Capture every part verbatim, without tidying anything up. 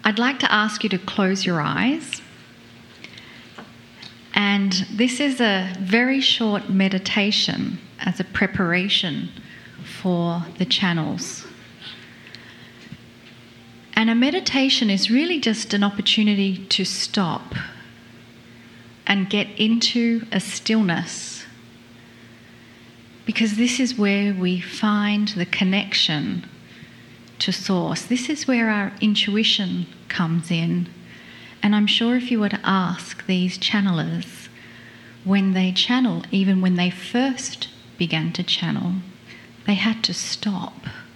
I'd like to ask you to close your eyes. And this is a very short meditation as a preparation for the channels. And a meditation is really just an opportunity to stop and get into a stillness, because this is where we find the connection to Source. This is where our intuition comes in. And I'm sure if you were to ask these channelers, when they channel, even when they first began to channel, they had to stop.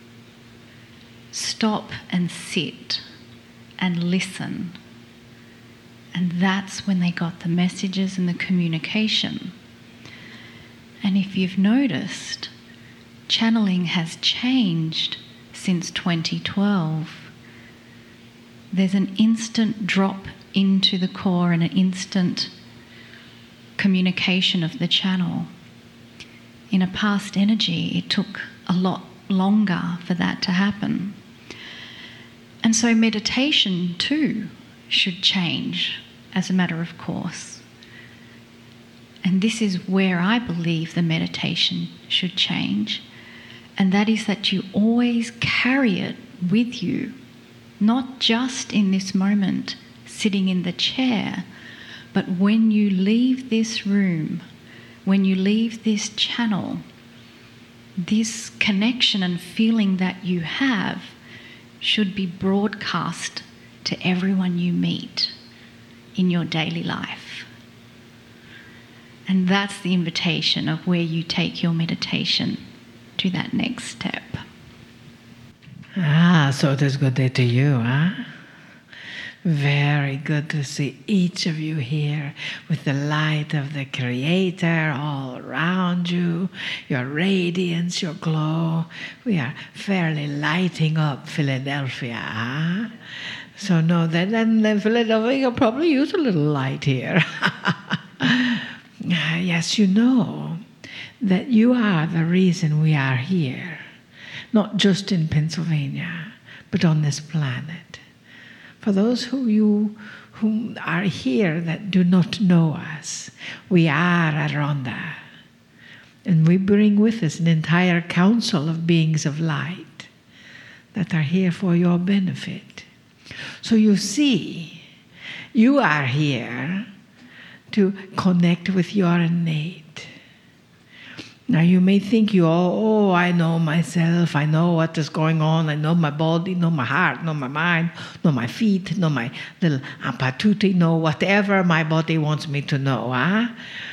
Stop and sit and listen. And that's when they got the messages and the communication. And if you've noticed, channeling has changed since twenty twelve. There's an instant drop into the core and an instant communication of the channel. In a past energy, it took a lot longer for that to happen. And so meditation too should change as a matter of course. And this is where I believe the meditation should change. And that is that you always carry it with you, not just in this moment sitting in the chair, but when you leave this room, when you leave this channel, this connection and feeling that you have should be broadcast to everyone you meet in your daily life. And that's the invitation of where you take your meditation to that next step. Ah, so it is good day to you, huh? Very good to see each of you here with the light of the Creator all around you, your radiance, your glow. We are fairly lighting up Philadelphia, huh? So know that then Philadelphia, you'll probably use a little light here. Yes, you know that you are the reason we are here, not just in Pennsylvania, but on this planet. For those who you who are here that do not know us, we are Aronda, and we bring with us an entire council of beings of light that are here for your benefit. So you see, you are here to connect with your innate. Now you may think you, oh, oh, I know myself, I know what is going on, I know my body, know my heart, know my mind, know my feet, know my little apatuti, know whatever my body wants me to know. Huh?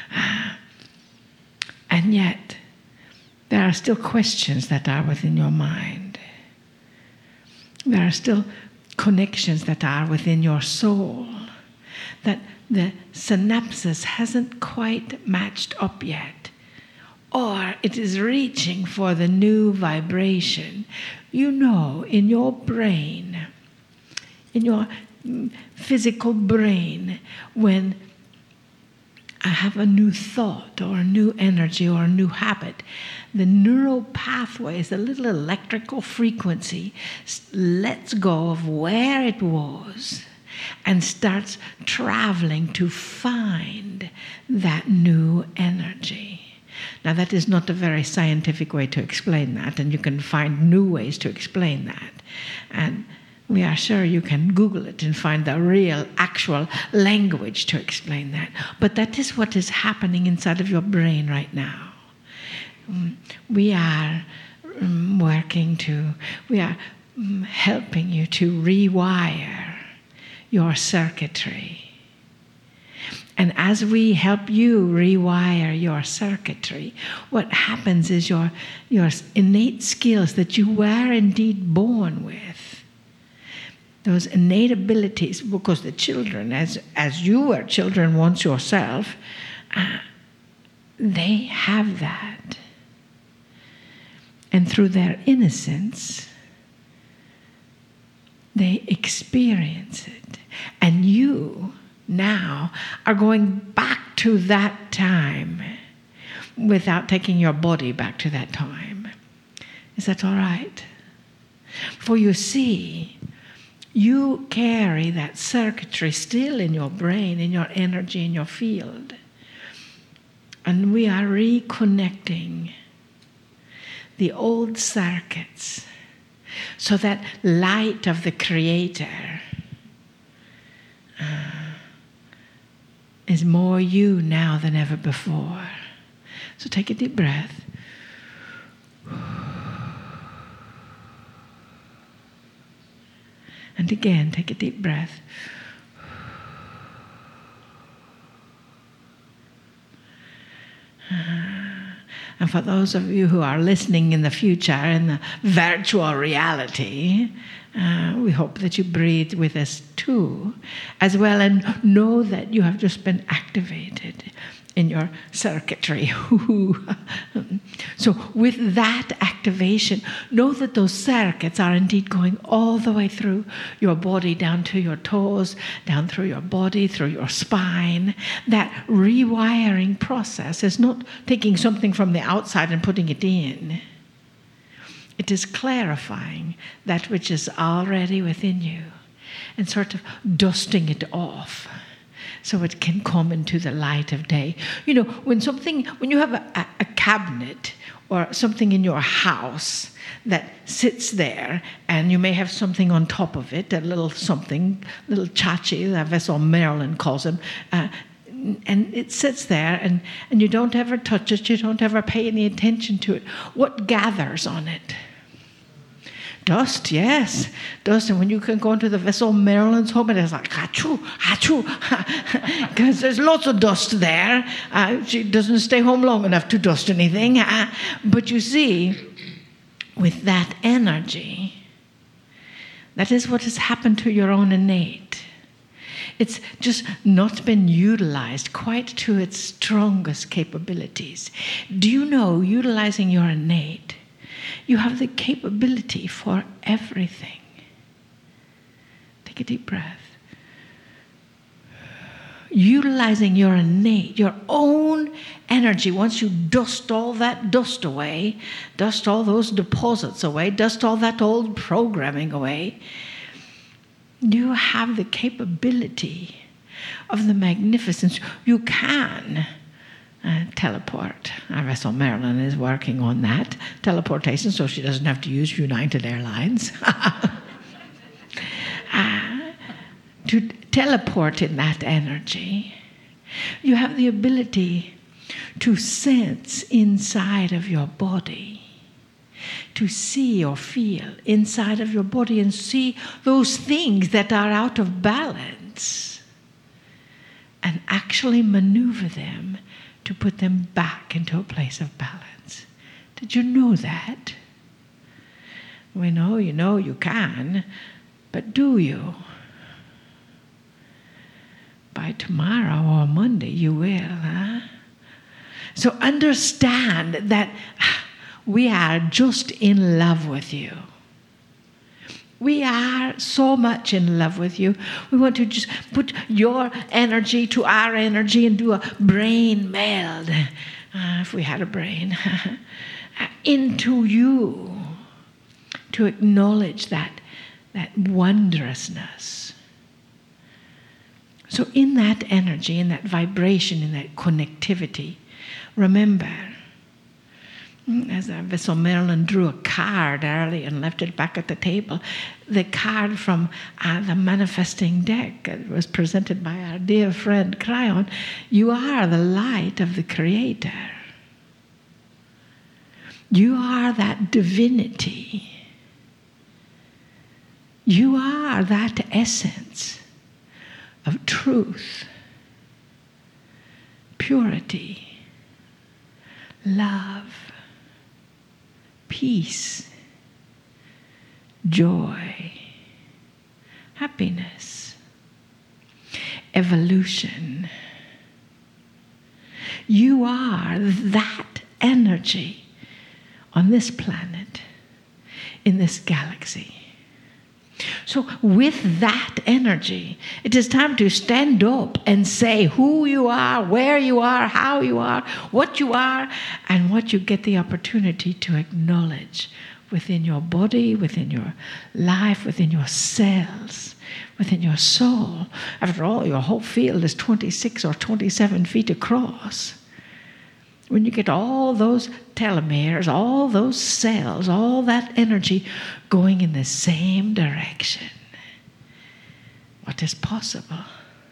And yet, there are still questions that are within your mind. There are still connections that are within your soul, that the synapses hasn't quite matched up yet. Or it is reaching for the new vibration. You know, in your brain, in your physical brain, when I have a new thought or a new energy or a new habit, the neural pathways, the little electrical frequency, lets go of where it was and starts traveling to find that new energy. Now, that is not a very scientific way to explain that, and you can find new ways to explain that. And we are sure you can Google it and find the real, actual language to explain that. But that is what is happening inside of your brain right now. We are working to, we are helping you to rewire your circuitry. And as we help you rewire your circuitry, what happens is your, your innate skills that you were indeed born with, those innate abilities, because the children, as, as you were children once yourself, uh, they have that. And through their innocence, they experience it. And you now are going back to that time without taking your body back to that time. Is that all right? For you see, You carry that circuitry still in your brain, in your energy, in your field. And we are reconnecting the old circuits so that light of the Creator uh, is more you now than ever before. So take a deep breath. And again, take a deep breath. And for those of you who are listening in the future, in the virtual reality, uh, we hope that you breathe with us too, as well, and know that you have just been activated in your circuitry. So with that activation, know that those circuits are indeed going all the way through your body, down to your toes, down through your body, through your spine. That rewiring process is not taking something from the outside and putting it in. It is clarifying that which is already within you and sort of dusting it off, so it can come into the light of day. You know, when something, when you have a, a cabinet or something in your house that sits there, and you may have something on top of it, a little something, little chachi, that's what Marilyn calls them, uh, and it sits there, and, and you don't ever touch it, you don't ever pay any attention to it. What gathers on it? Dust, yes, dust. And when you can go into the vessel Marilyn's home, and it's like, achoo, achoo, because there's lots of dust there. Uh, she doesn't stay home long enough to dust anything. Uh, but you see, with that energy, that is what has happened to your own innate. It's just not been utilized quite to its strongest capabilities. Do you know, utilizing your innate, you have the capability for everything. Take a deep breath. Utilizing your innate, your own energy, once you dust all that dust away, dust all those deposits away, dust all that old programming away, you have the capability of the magnificence. You can Uh, teleport. I wrestle Marilyn is working on that teleportation, so she doesn't have to use United Airlines. uh, to teleport in that energy, you have the ability to sense inside of your body, to see or feel inside of your body and see those things that are out of balance and actually maneuver them to put them back into a place of balance. Did you know that? We know you know you can, but do you? By tomorrow or Monday you will, huh? So understand that we are just in love with you. We are so much in love with you. We want to just put your energy to our energy and do a brain meld, uh, if we had a brain, into you, to acknowledge that, that wondrousness. So in that energy, in that vibration, in that connectivity, remember, as a vessel Marilyn drew a card early and left it back at the table, the card from uh, the manifesting deck, it was presented by our dear friend Cryon. You are the light of the Creator. You are that divinity. You are that essence of truth, purity, love, peace, joy, happiness, evolution. You are that energy on this planet, in this galaxy. So with that energy, it is time to stand up and say who you are, where you are, how you are, what you are, and what you get the opportunity to acknowledge within your body, within your life, within your cells, within your soul. After all, your whole field is twenty-six or twenty-seven feet across. When you get all those telomeres, all those cells, all that energy going in the same direction, what is possible?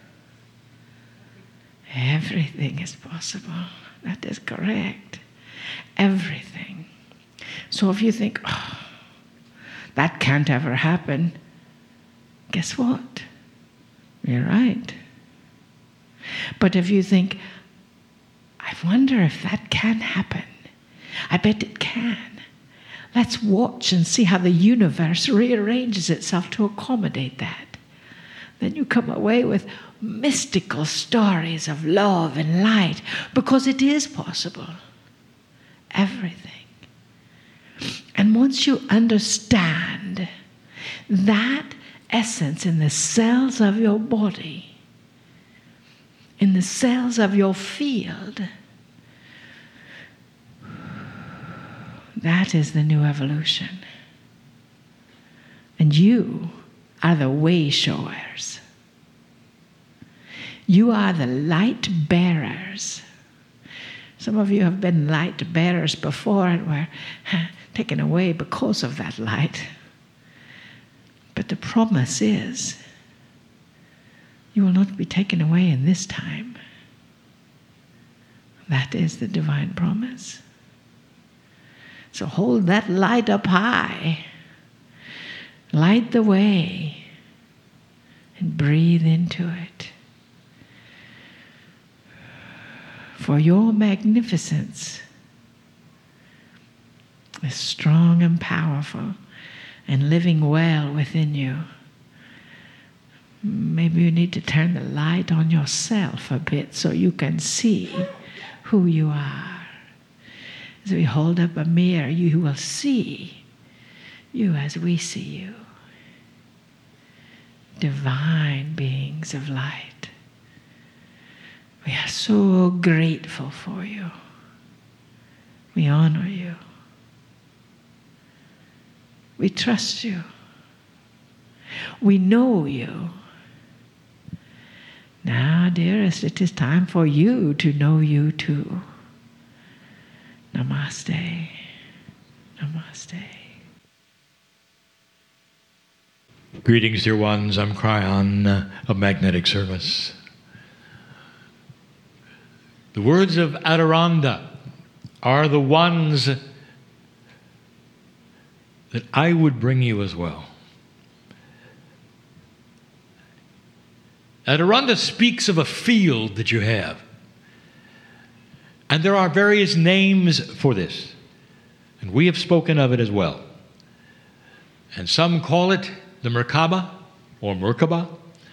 Everything is possible. That is correct. Everything. So if you think, oh, that can't ever happen, guess what? You're right. But if you think, I wonder if that can happen, I bet it can. Let's watch and see how the universe rearranges itself to accommodate that. Then you come away with mystical stories of love and light, because it is possible. Everything. And once you understand that essence in the cells of your body, in the cells of your field, that is the new evolution. And you are the way showers. You are the light bearers. Some of you have been light bearers before and were taken away because of that light. But the promise is, you will not be taken away in this time. That is the divine promise. So hold that light up high. Light the way and breathe into it. For your magnificence is strong and powerful and living well within you. Maybe you need to turn the light on yourself a bit so you can see who you are. As we hold up a mirror, you will see you as we see you. Divine beings of light. We are so grateful for you. We honor you. We trust you. We know you. Now, dearest, it is time for you to know you too. Namaste. Namaste. Greetings, dear ones. I'm Kryon uh, of Magnetic Service. The words of Adirondha are the ones that I would bring you as well. Adirondha speaks of a field that you have. And there are various names for this. And we have spoken of it as well. And some call it the Merkaba or Merkaba.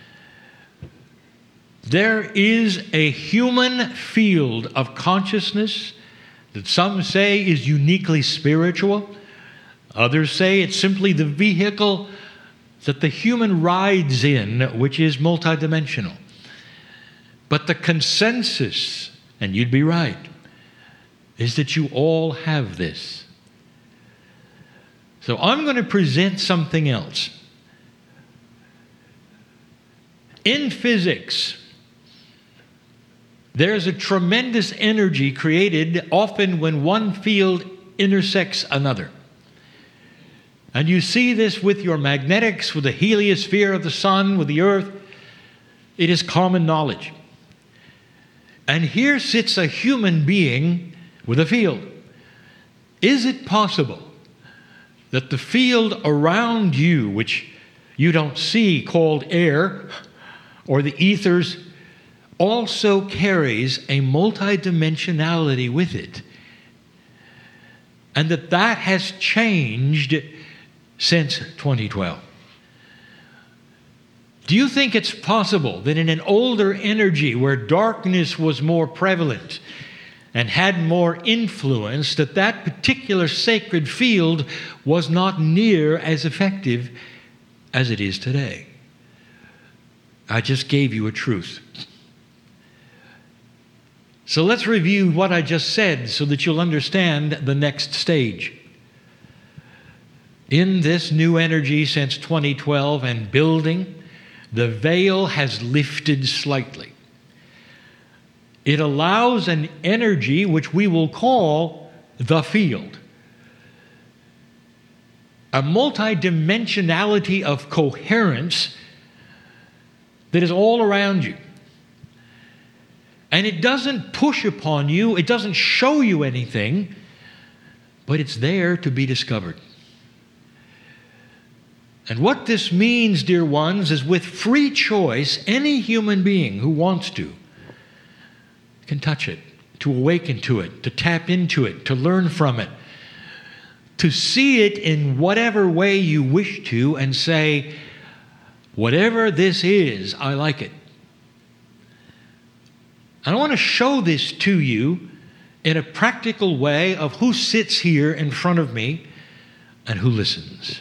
There is a human field of consciousness that some say is uniquely spiritual. Others say it's simply the vehicle that the human rides in, which is multidimensional. But the consensus, and you'd be right, is that you all have this. So I'm going to present something else. In physics, there's a tremendous energy created often when one field intersects another. And you see this with your magnetics, with the heliosphere of the sun, with the earth. It is common knowledge. And here sits a human being with a field. Is it possible that the field around you, which you don't see, called air, or the ethers, also carries a multidimensionality with it? And that that has changed since twenty twelve. Do you think it's possible that in an older energy where darkness was more prevalent and had more influence, that that particular sacred field was not near as effective as it is today? I just gave you a truth. So let's review what I just said so that you'll understand the next stage. In this new energy since twenty twelve and building, the veil has lifted slightly. It allows an energy which we will call the field. A multidimensionality of coherence that is all around you. And it doesn't push upon you, it doesn't show you anything, but it's there to be discovered. And what this means, dear ones, is with free choice, any human being who wants to can touch it, to awaken to it, to tap into it, to learn from it, to see it in whatever way you wish to and say, whatever this is, I like it. And I want to show this to you in a practical way of who sits here in front of me and who listens.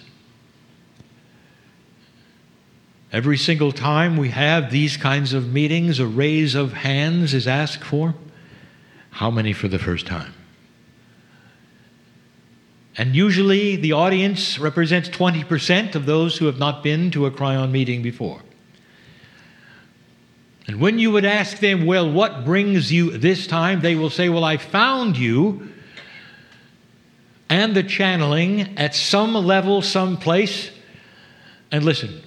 Every single time we have these kinds of meetings, a raise of hands is asked for. How many for the first time? And usually the audience represents twenty percent of those who have not been to a Kryon meeting before. And when you would ask them, well, what brings you this time? They will say, well, I found you and the channeling at some level, some place. And listen.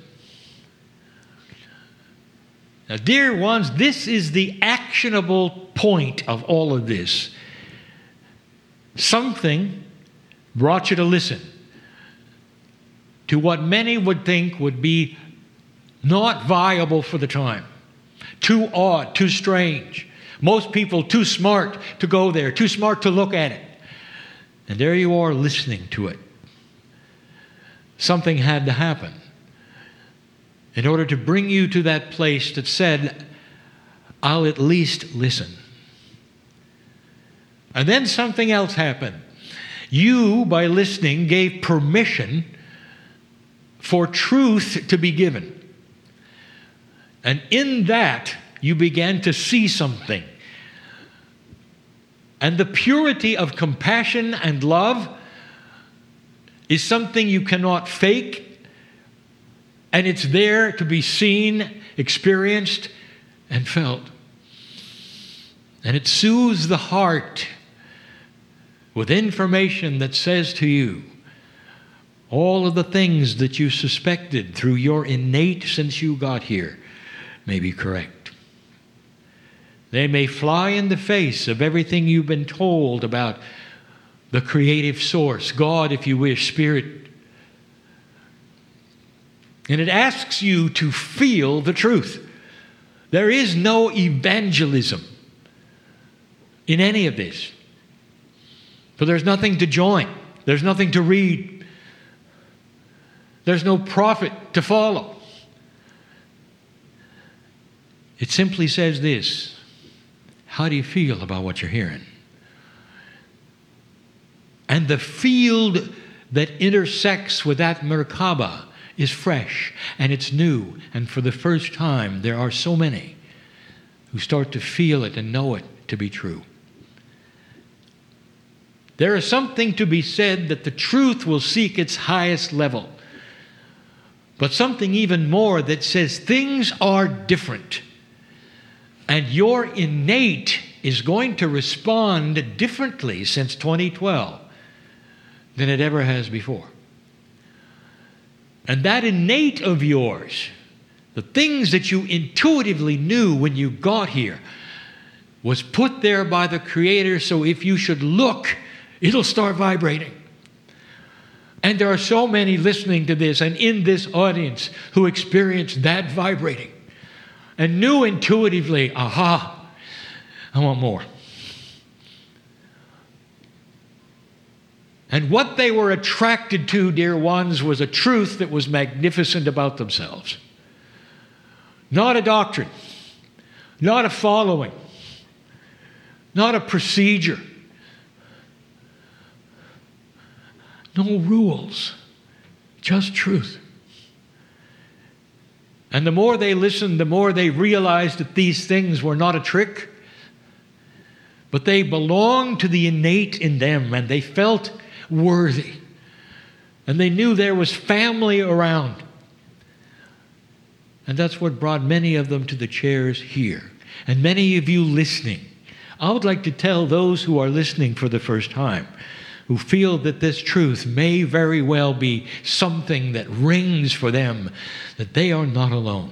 Now, dear ones, this is the actionable point of all of this. Something brought you to listen to what many would think would be not viable for the time. Too odd, too strange. Most people too smart to go there, too smart to look at it. And there you are listening to it. Something had to happen in order to bring you to that place that said, I'll at least listen. And then something else happened. You, by listening, gave permission for truth to be given. And in that, you began to see something. And the purity of compassion and love is something you cannot fake. And it's there to be seen, experienced, and felt. And it soothes the heart with information that says to you, all of the things that you suspected through your innate since you got here may be correct. They may fly in the face of everything you've been told about the creative source, God, if you wish, Spirit. And it asks you to feel the truth. There is no evangelism in any of this. For there's nothing to join. There's nothing to read. There's no prophet to follow. It simply says this: how do you feel about what you're hearing? And the field that intersects with that Merkaba is fresh and it's new. And for the first time, there are so many who start to feel it and know it to be true. There is something to be said that the truth will seek its highest level. But something even more that says things are different. And your innate is going to respond differently since twenty twelve than it ever has before. And that innate of yours, the things that you intuitively knew when you got here, was put there by the Creator, so if you should look, it'll start vibrating. And there are so many listening to this and in this audience who experienced that vibrating and knew intuitively, aha, I want more. And what they were attracted to, dear ones, was a truth that was magnificent about themselves. Not a doctrine, not a following, not a procedure, no rules, just truth. And the more they listened, the more they realized that these things were not a trick, but they belonged to the innate in them, and they felt worthy. And they knew there was family around. And that's what brought many of them to the chairs here. And many of you listening, I would like to tell those who are listening for the first time, who feel that this truth may very well be something that rings for them, that they are not alone.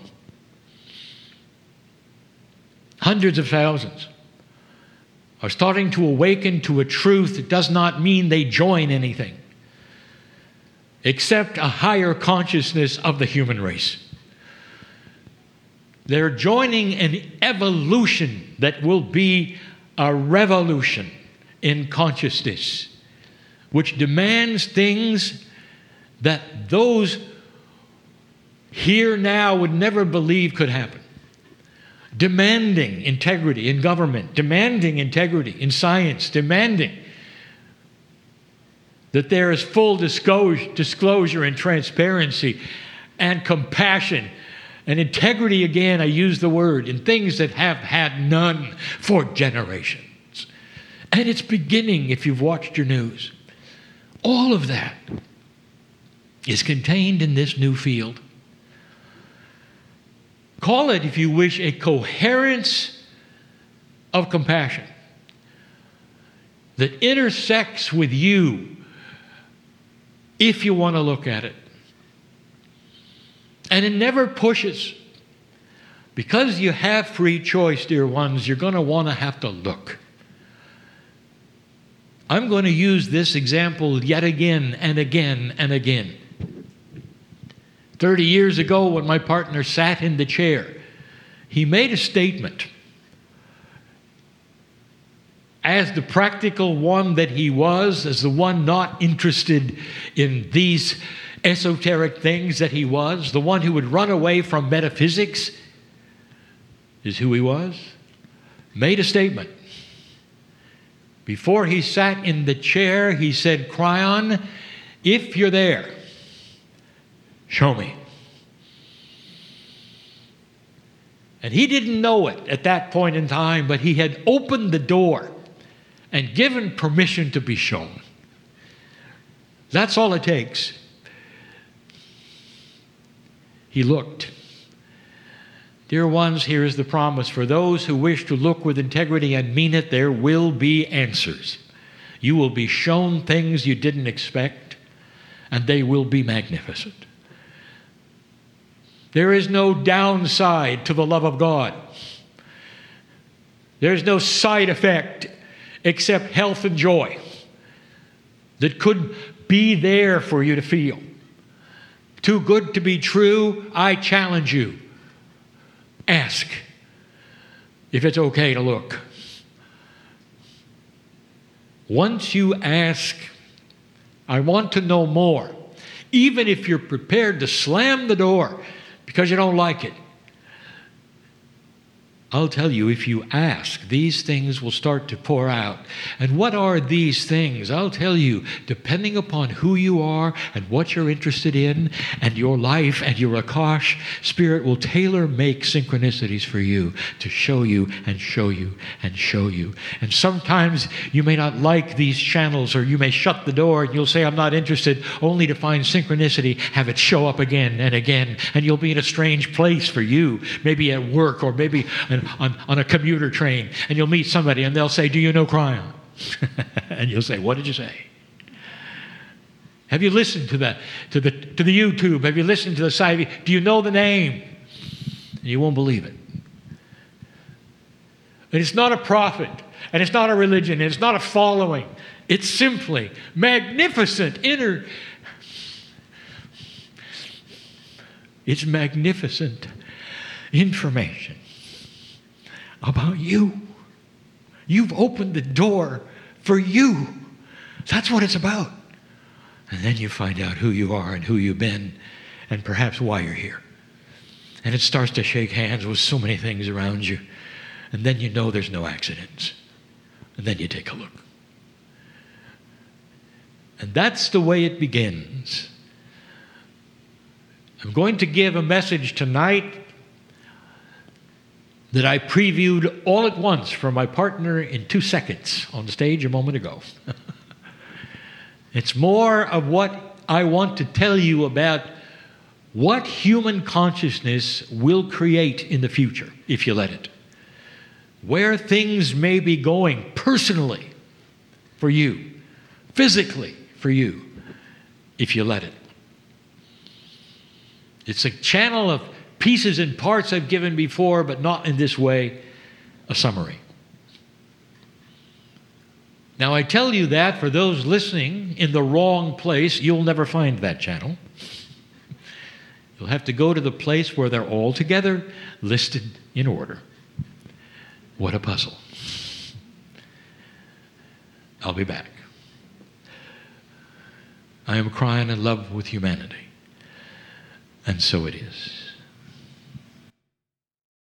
Hundreds of thousands are starting to awaken to a truth that does not mean they join anything, except a higher consciousness of the human race. They're joining an evolution that will be a revolution in consciousness, which demands things that those here now would never believe could happen. Demanding integrity in government, demanding integrity in science, demanding that there is full disclosure, disclosure and transparency and compassion and integrity, again, I use the word, in things that have had none for generations. And it's beginning, if you've watched your news. All of that is contained in this new field. Call it, if you wish, a coherence of compassion that intersects with you, if you want to look at it. And it never pushes. Because you have free choice, dear ones, you're going to want to have to look. I'm going to use this example yet again and again and again. Thirty years ago, when my partner sat in the chair, he made a statement. As the practical one that he was, as the one not interested in these esoteric things that he was, the one who would run away from metaphysics, is who he was, made a statement. Before he sat in the chair, he said, Kryon, if you're there, show me. And he didn't know it at that point in time, but he had opened the door and given permission to be shown. That's all it takes. He looked. Dear ones, here is the promise. For those who wish to look with integrity and mean it, there will be answers. You will be shown things you didn't expect, and they will be magnificent. There is no downside to the love of God. There's no side effect except health and joy that could be there for you to feel. Too good to be true, I challenge you. Ask if it's okay to look. Once you ask, I want to know more, even if you're prepared to slam the door because you don't like it, I'll tell you, if you ask, these things will start to pour out. And what are these things? I'll tell you, depending upon who you are and what you're interested in and your life and your Akash, Spirit will tailor-make synchronicities for you to show you and show you and show you. And sometimes you may not like these channels, or you may shut the door and you'll say, I'm not interested, only to find synchronicity, have it show up again and again. And you'll be in a strange place for you, maybe at work or maybe On, on a commuter train, and you'll meet somebody and they'll say, do you know Kryon? And you'll say, what did you say? Have you listened to the, to the, to the YouTube? Have you listened to the site? Do you know the name? And you won't believe it. And it's not a prophet, and it's not a religion, and it's not a following. It's simply magnificent inner. It's magnificent information about you. You've opened the door for you. That's what it's about. And then you find out who you are and who you've been and perhaps why you're here. And it starts to shake hands with so many things around you. And then you know there's no accidents. And then you take a look. And that's the way it begins. I'm going to give a message tonight that I previewed all at once for my partner in two seconds on the stage a moment ago. It's more of what I want to tell you about what human consciousness will create in the future, if you let it. Where things may be going personally for you, physically for you, if you let it. It's a channel of pieces and parts I've given before, but not in this way, a summary. Now, I tell you that for those listening in the wrong place, you'll never find that channel. You'll have to go to the place where they're all together, listed in order. What a puzzle. I'll be back. I am crying in love with humanity. And so it is.